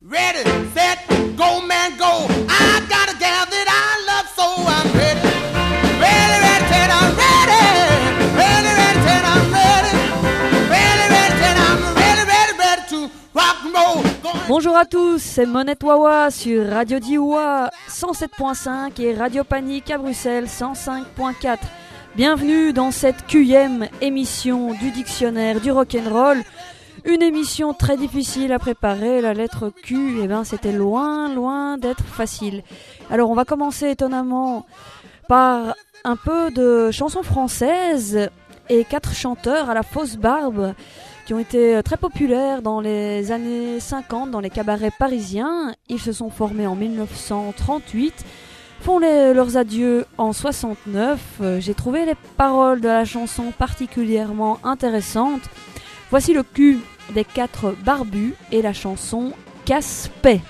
Ready, set, go man go. I got a gal that I love so I'm ready. Ready, ready, set, I'm ready. Ready, ready, set, I'm ready. Ready, ready, set, I'm ready, ready, ready to rock and roll. Bonjour à tous, c'est Monette Wawa sur Radio Dioua 107.5 et Radio Panique à Bruxelles 105.4. Bienvenue dans cette Qème émission du dictionnaire du rock'n'roll. Une émission très difficile à préparer, la lettre Q, c'était loin d'être facile. Alors on va commencer étonnamment par un peu de chansons françaises et 4 chanteurs à la fausse barbe qui ont été très populaires dans les années 50 dans les cabarets parisiens. Ils se sont formés en 1938, font leurs adieux en 69. J'ai trouvé les paroles de la chanson particulièrement intéressantes. Voici le Q des 4 barbus et la chanson Casse-paix.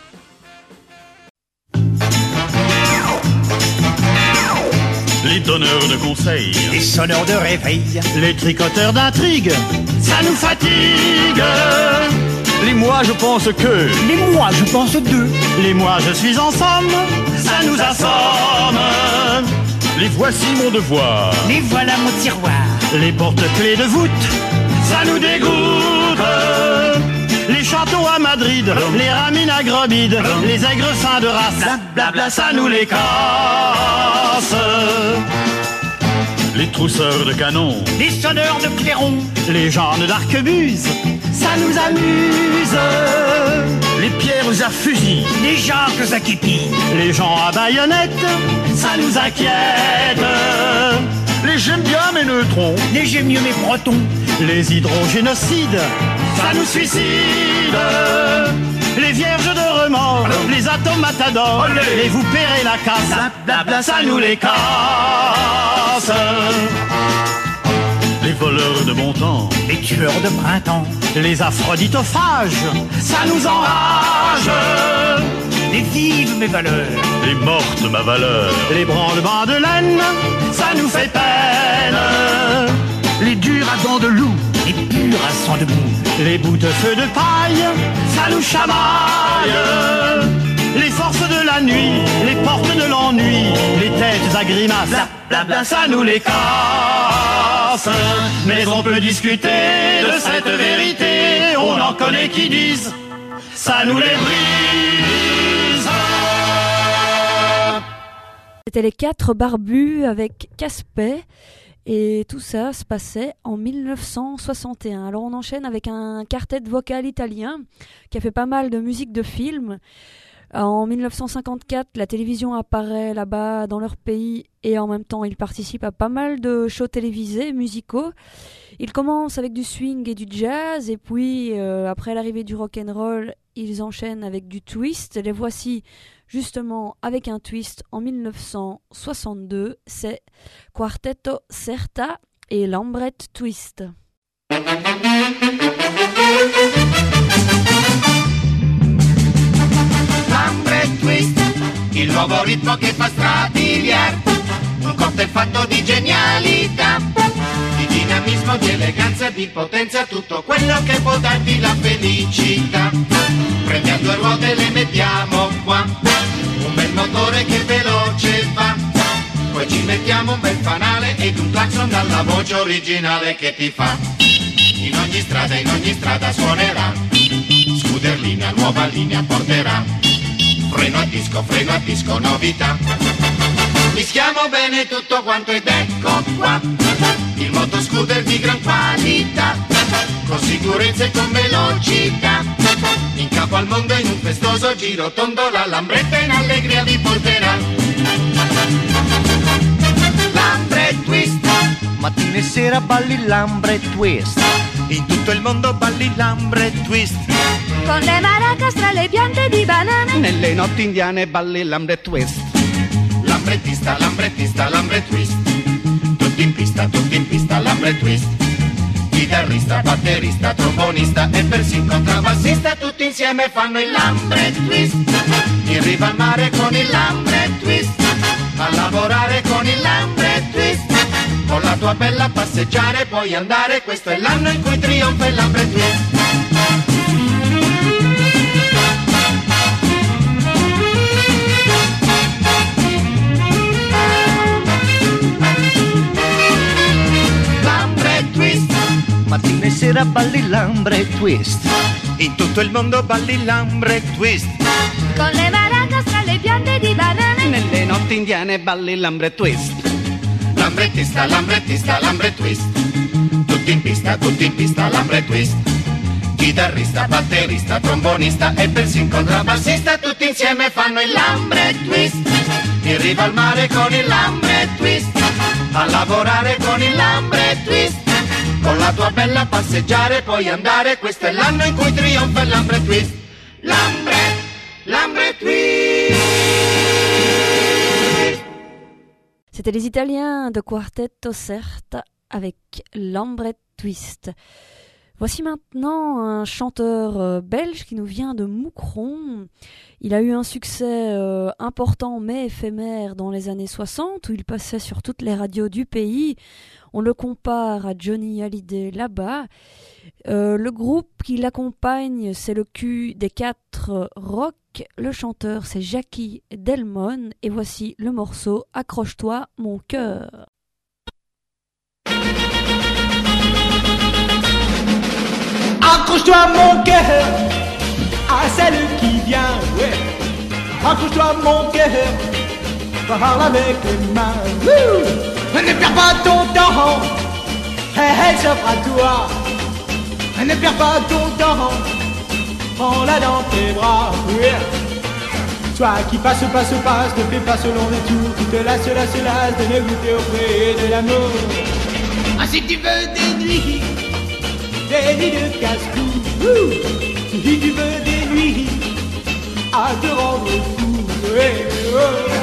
Les donneurs de conseils, les sonneurs de réveil, les tricoteurs d'intrigues, ça nous fatigue. Les moi je pense que, les moi je pense deux, les moi je suis en somme, ça nous assomme. Les voici mon devoir, les voilà mon tiroir, les porte-clés de voûte, ça nous dégoûte. Les châteaux à Madrid, les ramines à Grobide, les aigres seins de race, blabla, ça nous les casse. Les trousseurs de canon, les sonneurs de clairon, les genres d'arquebuse, ça nous amuse. Les pierres à fusil, les jacques à képi, les gens à baïonnette, ça nous inquiète. Les j'aime bien mes neutrons, les j'aime mieux mes bretons, les hydrogénocides, ça nous suicide. Les vierges de remords, les atomes matadors, les vous paierez la casse, blabla, ça nous les casse. Les voleurs de bon temps, les tueurs de printemps, les aphroditophages, ça nous enrage. Les vives mes valeurs, les mortes ma valeur, les branlements de laine, ça nous fait peine. Les durs à dents de loup, les purs à sang de boue, les bouts de feu de paille, ça nous chamaille. Les forces de la nuit, les portes de l'ennui, les têtes à grimaces, blabla, ça nous les casse. Mais on peut discuter de cette vérité, on en connaît qui disent, ça nous les brise. C'était les 4 barbus avec Casse-paix. Et tout ça se passait en 1961. Alors on enchaîne avec un quartet vocal italien qui a fait pas mal de musique de film. En 1954, la télévision apparaît là-bas dans leur pays et en même temps ils participent à pas mal de shows télévisés, musicaux. Ils commencent avec du swing et du jazz et puis après l'arrivée du rock'n'roll, ils enchaînent avec du twist. Les voici justement avec un twist en 1962, c'est Quartetto Certa et Lambret Twist. Lambret Twist, il nuovo ritmo che fa strabiliare, un cocktail fatto di genialità, di dinamismo, di eleganza, di potenza, tutto quello che può darti la felicità. Prendi a 2 ruote e le mettiamo qua, un bel motore che veloce va, poi ci mettiamo un bel fanale ed un clacson dalla voce originale che ti fa. In ogni strada suonerà, Scuderlinea, nuova linea porterà, freno a disco, novità. Mischiamo bene tutto quanto ed ecco qua, il motoscooter di gran qualità, con sicurezza e con velocità, in capo al mondo in un festoso giro tondo, la Lambretta in allegria vi porterà. Lambret Twist, mattina e sera balli Lambret Twist, in tutto il mondo balli Lambret Twist, con le maracas tra le piante di banane, nelle notti indiane balli Lambret Twist. Lambrettista, Lambret Twist, tutti in pista, Lambret Twist, chitarrista, batterista, trombonista e persino contrabbassista, tutti insieme fanno il Lambret Twist, in riva al mare con il Lambret Twist, a lavorare con il Lambret Twist, con la tua bella a passeggiare puoi andare, questo è l'anno in cui trionfa il Lambret Twist. sera balli l'ambre twist. In tutto il mondo balli l'ambre twist. Con le maracas tra le piante di banane. Nelle notti indiane balli l'ambre twist. L'ambrettista, l'ambrettista, l'ambre twist. Tutti in pista, l'ambre twist. Chitarrista, batterista, trombonista e persino contrabbassista, tutti insieme fanno il lambre twist. In riva al mare con il lambre twist, a lavorare con il lambre twist. Con la tua bella passeggiare puoi andare, questo è l'anno in cui trionfa il lambre twist. Lambre twist. C'était les Italiens de Quartetto Certa avec l'Ambre Twist. Voici maintenant un chanteur belge qui nous vient de Moucron. Il a eu un succès important mais éphémère dans les années 60 où il passait sur toutes les radios du pays. On le compare à Johnny Hallyday là-bas. Le groupe qui l'accompagne, c'est le Q des 4 Rock. Le chanteur, c'est Jackie Delmon. Et voici le morceau « Accroche-toi, mon cœur ». Accroche-toi mon cœur à celle qui vient, ouais. Accroche-toi mon cœur, parle avec les mains. Wouh. Ne perds pas ton temps, elle s'offre à toi. Ne perds pas ton temps, prends-la dans tes bras, ouais. Toi qui passe, ne fais pas selon les tours, qui te lasse de ne goûter auprès de l'amour. Ah si tu veux des nuits de casse-cou, si tu veux des nuits à te rendre fou, ouais, ouais.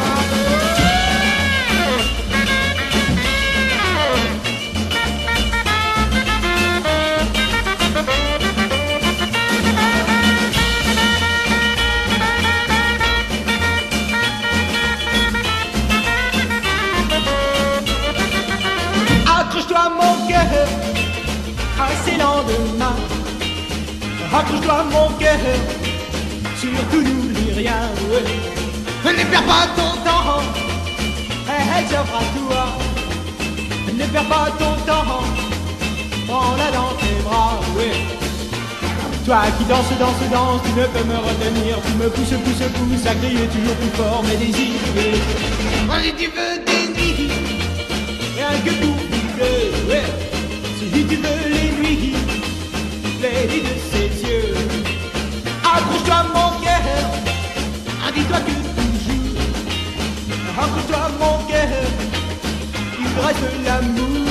Accroche-toi mon cœur à ces lendemains. Accroche-toi mon cœur, surtout n'oublie rien, ouais. Ne perds pas ton temps, elle s'offre à toi. Ne perds pas ton temps, prends-la dans tes bras, ouais. Toi qui danse, tu ne peux me retenir. Tu me pousses à crier toujours plus fort mes désirs, ouais. Si tu veux des nuits, rien que pour vivre, ouais. Si tu veux les nuits de ses yeux, accroche-toi mon cœur, dis-toi que toujours, accroche-toi mon cœur, il reste l'amour.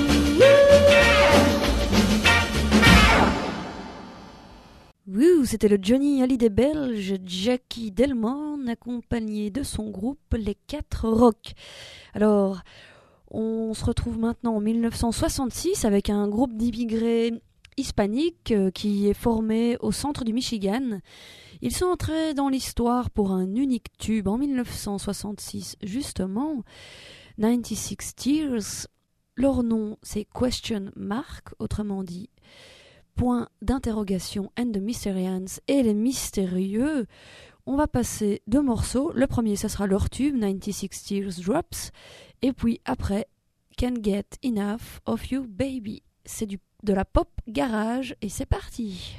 Wouh, c'était le Johnny Hallyday belge Jackie Delmon accompagné de son groupe Les 4 Rock. Alors, on se retrouve maintenant en 1966 avec un groupe d'immigrés hispaniques qui est formé au centre du Michigan. Ils sont entrés dans l'histoire pour un unique tube en 1966, justement, 96 Tears. Leur nom, c'est Question Mark, autrement dit point d'interrogation and the Mysterians et les mystérieux. On va passer 2 morceaux. Le premier, ça sera leur tube, 96 Tears Drops. Et puis après, Can't Get Enough of You Baby. C'est de la pop garage et c'est parti.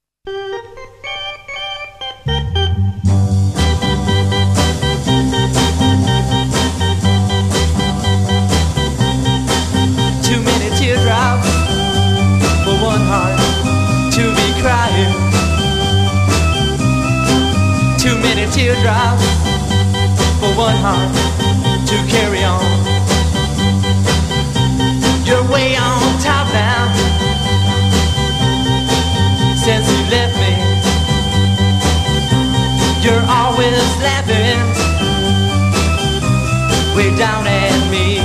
2 many teardrops for one heart to be crying. 2 many teardrops for one heart to carry on. You're way on top now since you left me. You're always laughing way down at me.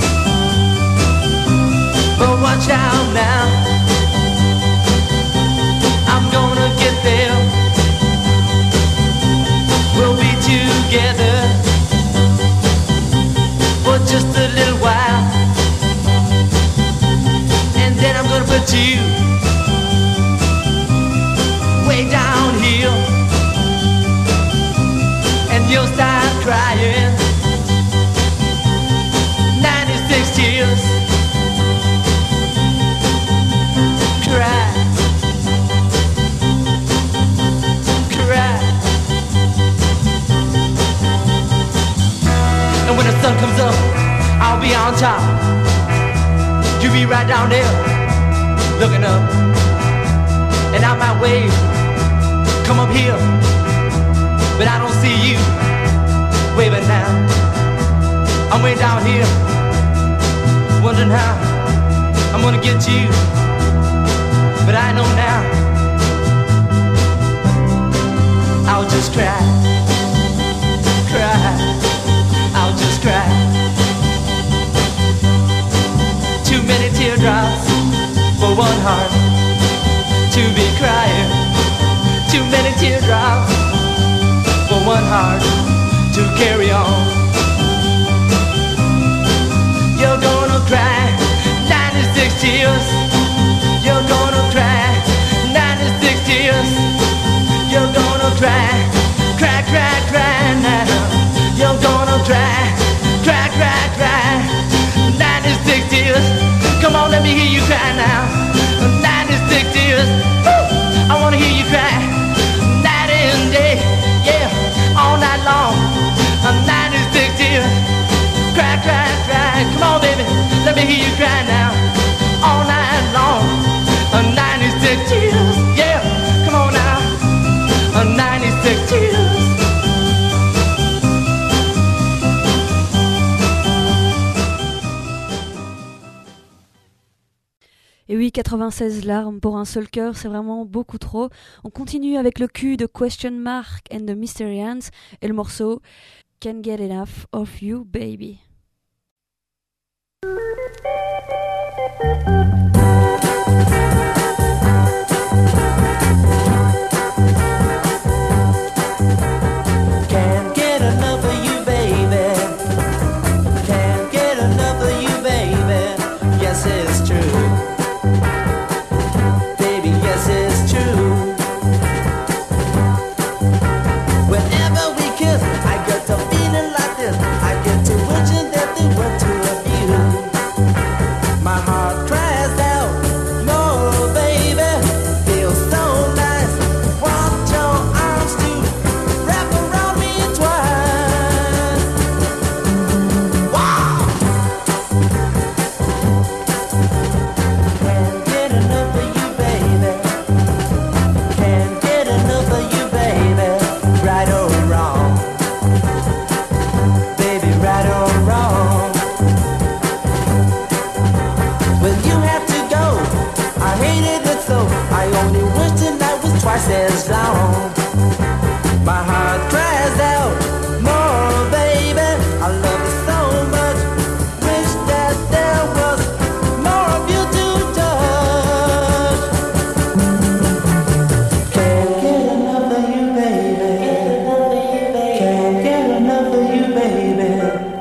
But watch out now, I'm gonna get there. We'll be together for just a little while, and then I'm gonna put you way down here, and you'll start crying top. You be right down there, looking up. And out my way, come up here. But I don't see you waving now. I'm way down here, wondering how I'm gonna get you. But I know now, I'll just cry, cry, I'll just cry. Too many teardrops for one heart to be crying. Too many teardrops for one heart to carry on. You're gonna cry 96 tears. You're gonna cry 96 tears. You're gonna cry, cry, cry, cry now. You're gonna cry, cry, cry, cry 96 tears. Come on, let me hear you cry now. 96 tears. Woo! I wanna hear you cry night and day, yeah, all night long. 96 tears. Cry, cry, cry. Come on, baby, let me hear you cry now. All night long. 96 tears. Yeah, come on now. 96 tears. Et oui, 96 larmes pour un seul cœur, c'est vraiment beaucoup trop. On continue avec le cul de Question Mark and the Mysterians et le morceau Can't Get Enough of You, Baby. Can't get enough of you, baby. Can't get enough of you, baby. Yes, it's true. Baby, yes, it's true. Whenever we kiss, I get to feeling like this. I get to wishing that they were two of you. My heart cries out, no, baby. Feels so nice. Want your arms to wrap around me and twine. Wow! Can't get enough of you, baby. Can't get enough of you, baby. Right or wrong, baby, right or wrong. When you have to go, I hated it so. I only wish tonight was twice as long. My heart cries out, more, baby. I love you so much. Wish that there was more of you to touch. Can't get enough of you, baby. Can't get enough of you, baby.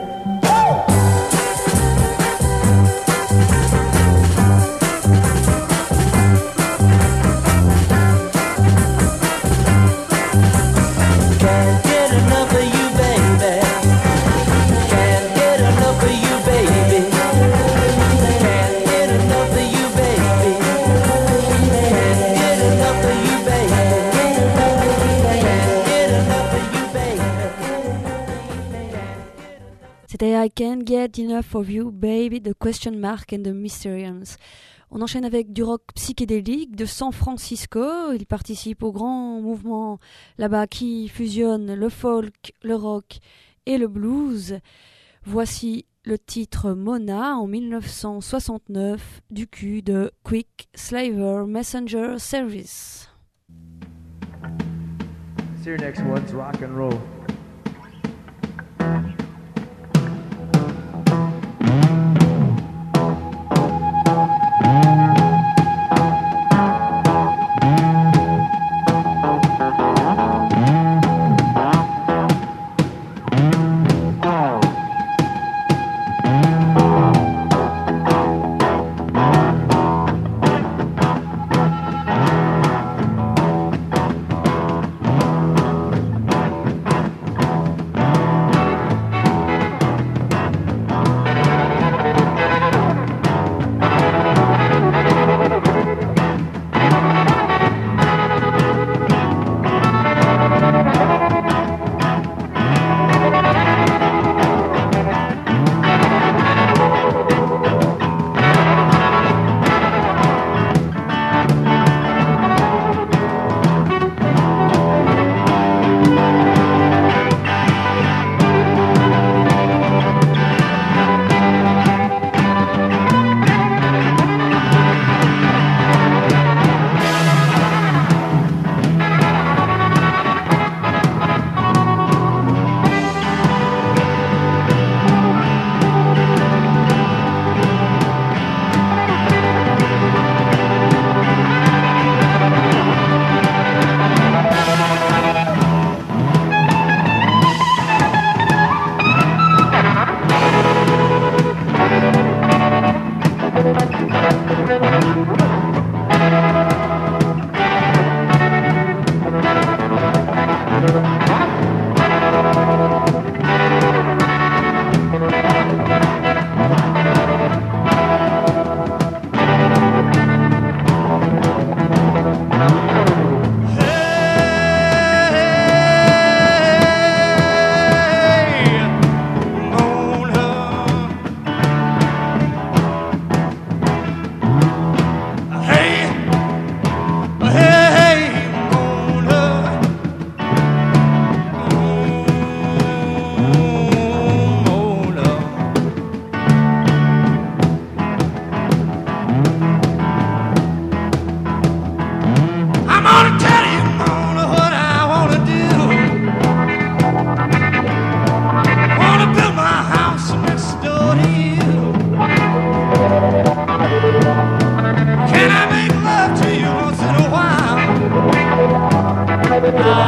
Can't get enough of you, baby. Can't get enough of you, baby. Can't get enough of you, baby. Can't get enough of you, baby. Can't get enough of you, baby. C'était I Can't Get Enough of You, Baby de Question Mark and the Mysterians. On enchaîne avec du rock psychédélique de San Francisco. Il participe au grand mouvement là-bas qui fusionne le folk, le rock et le blues. Voici le titre Mona en 1969 du cul de Quick Slaver Messenger Service. See your next one's rock and roll.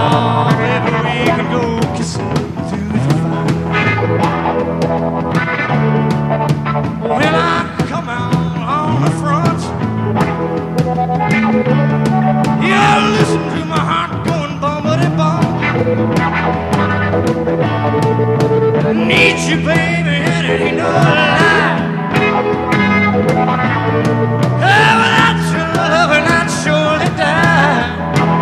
Oh, maybe we can go kissing through the fire. When I come out on the front, yeah, listen to my heart going bumpity-bump. I need you, baby, and it ain't no lie. Oh, without your love, and I'd surely die.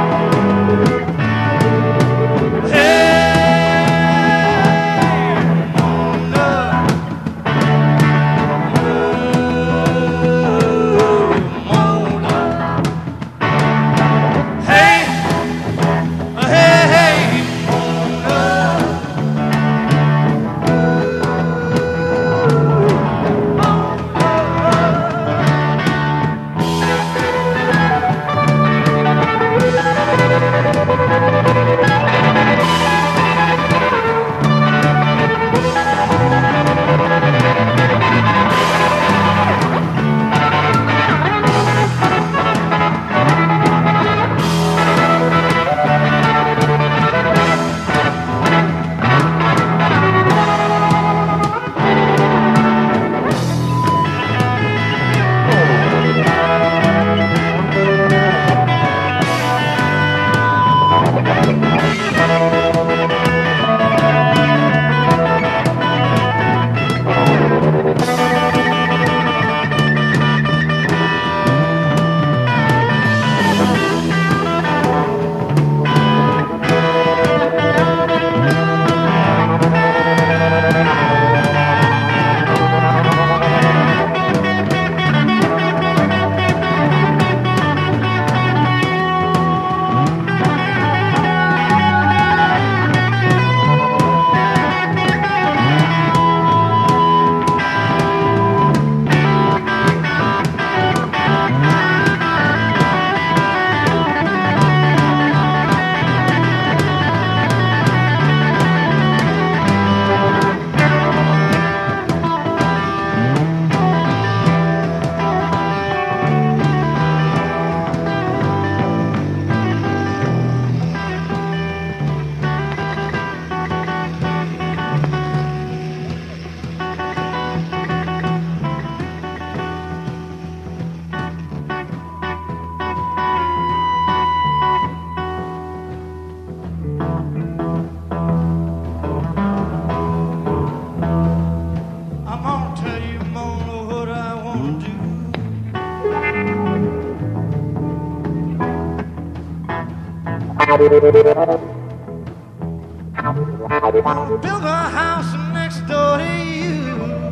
I'll build a house next door to you.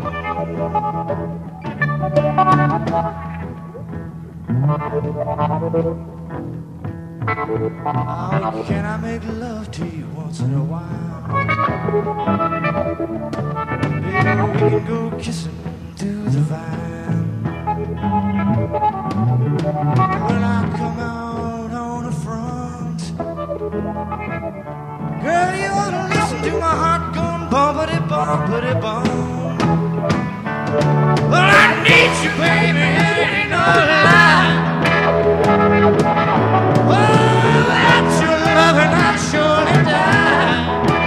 Oh, can I make love to you once in a while? Baby, we can go kissing through the vine. When I come out on the front, girl, you ought to listen to my heart going bumpity-bumpity-bump. Well, I need you, baby, and it ain't no lie. Oh, without your loving, I'd surely die.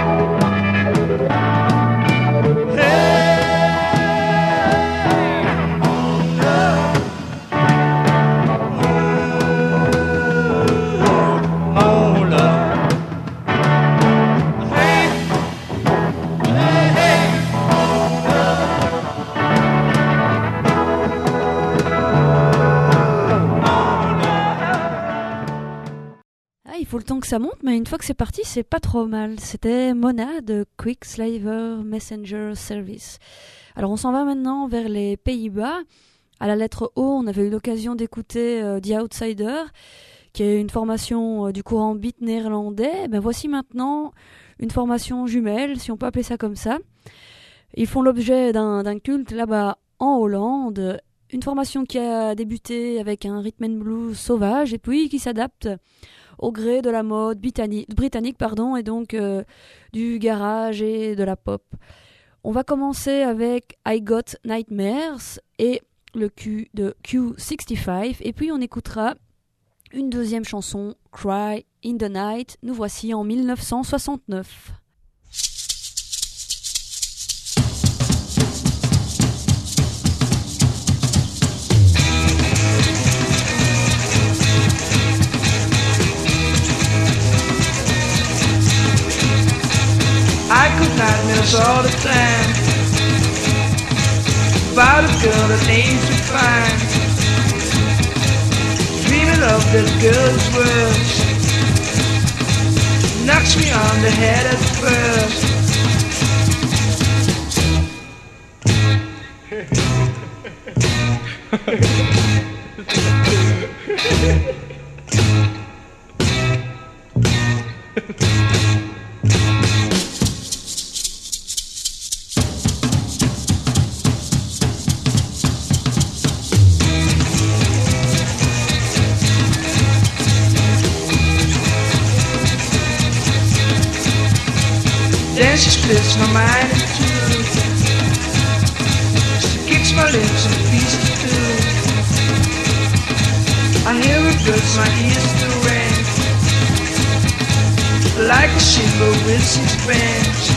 Il faut le temps que ça monte, mais une fois que c'est parti, c'est pas trop mal. C'était Mona de Quicksilver Messenger Service. Alors on s'en va maintenant vers les Pays-Bas. À la lettre O, on avait eu l'occasion d'écouter The Outsider, qui est une formation du courant beat néerlandais. Ben voici maintenant une formation jumelle, si on peut appeler ça comme ça. Ils font l'objet d'un culte là-bas en Hollande. Une formation qui a débuté avec un rhythm and blues sauvage et puis qui s'adapte au gré de la mode britannique et donc du garage et de la pop. On va commencer avec I Got Nightmares et le Q de Q65, et puis on écoutera une deuxième chanson, Cry in the Night, nous voici en 1969. I could nightmares all the time about a girl that aims to find, dreaming of that girl's words, knocks me on the head at first. Then she splits my mind in two. She kicks my lips in pieces too. I hear her birds, my ears still ring like a shiver with six bands.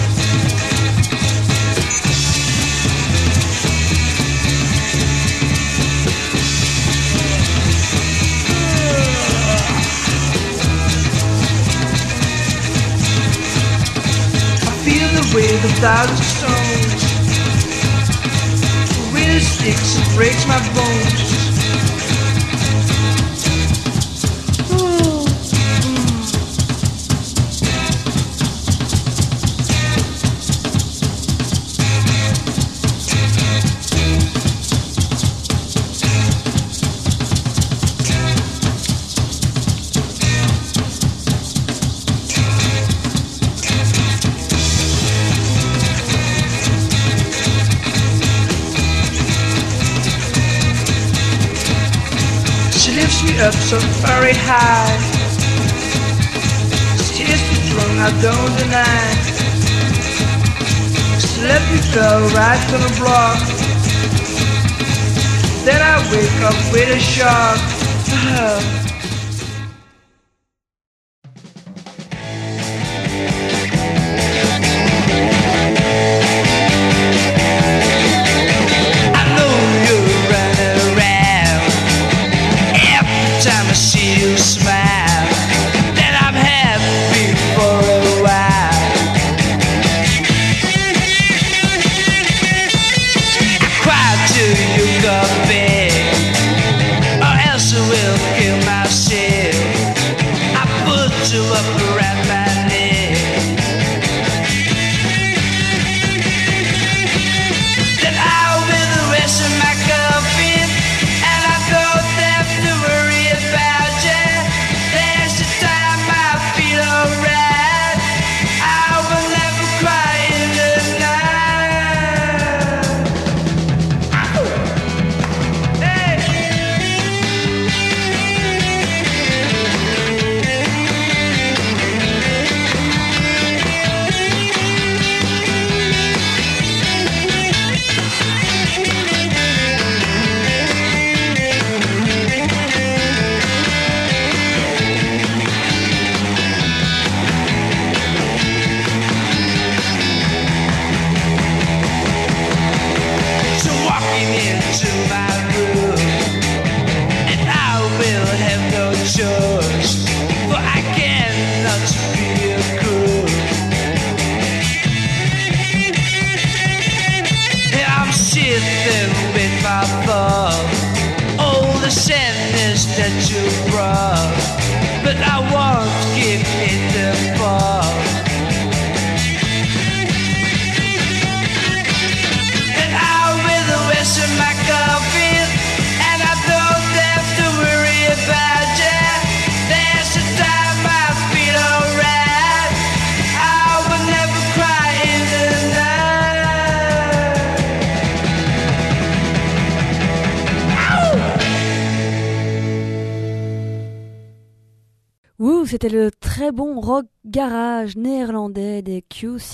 With a thousand stones, with the sticks it breaks my bones. Up so very high, she's too strong, I don't deny. She let me go right on the block. Then I wake up with a shock. C'était le très bon rock garage néerlandais des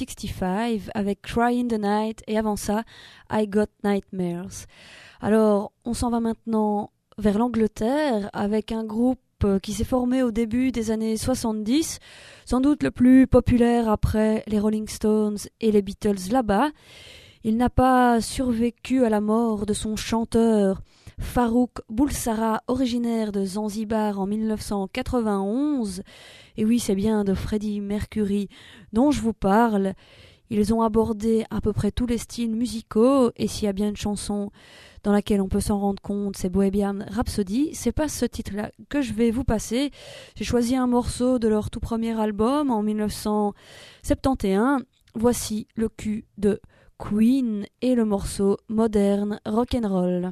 Q65 avec Cry in the Night et avant ça I Got Nightmares. Alors on s'en va maintenant vers l'Angleterre avec un groupe qui s'est formé au début des années 70, sans doute le plus populaire après les Rolling Stones et les Beatles là-bas. Il n'a pas survécu à la mort de son chanteur Farouk Bulsara, originaire de Zanzibar en 1991. Et oui, c'est bien de Freddie Mercury dont je vous parle. Ils ont abordé à peu près tous les styles musicaux, et s'il y a bien une chanson dans laquelle on peut s'en rendre compte, c'est Bohemian Rhapsody. C'est pas ce titre-là que je vais vous passer. J'ai choisi un morceau de leur tout premier album en 1971. Voici le cul de Queen et le morceau Modern Rock'n'Roll.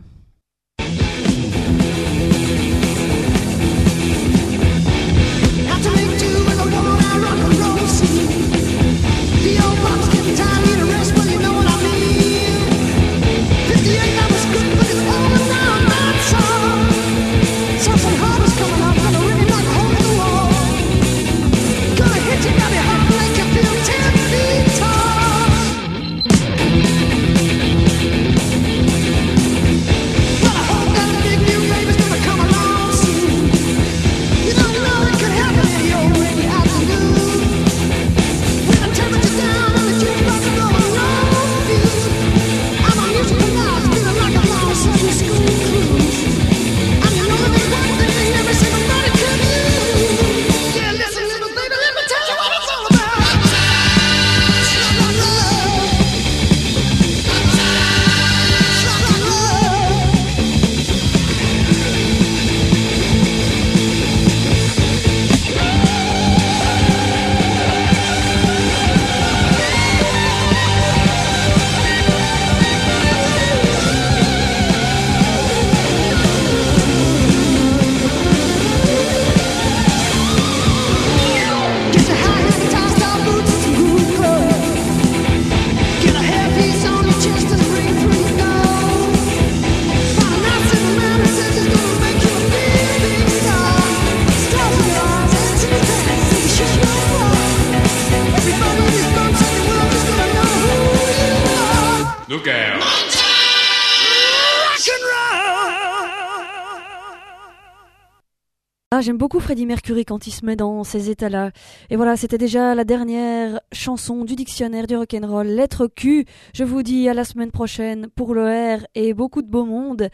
J'aime beaucoup Freddie Mercury quand il se met dans ces états-là. Et voilà, c'était déjà la dernière chanson du dictionnaire du rock'n'roll, lettre Q. Je vous dis à la semaine prochaine pour le R et beaucoup de beau monde.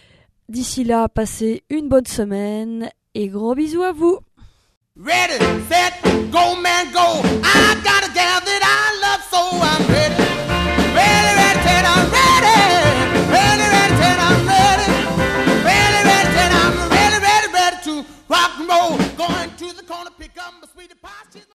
D'ici là, passez une bonne semaine et gros bisous à vous. Ready, set, go man go. I got a gal that I love so I'm ready. Ready, ready, set, I'm ready. Ready, ready, set, I'm ready. Ready, ready, set, I'm ready, ready, ready to rock and roll. Going to the corner, pick up my sweetie pie.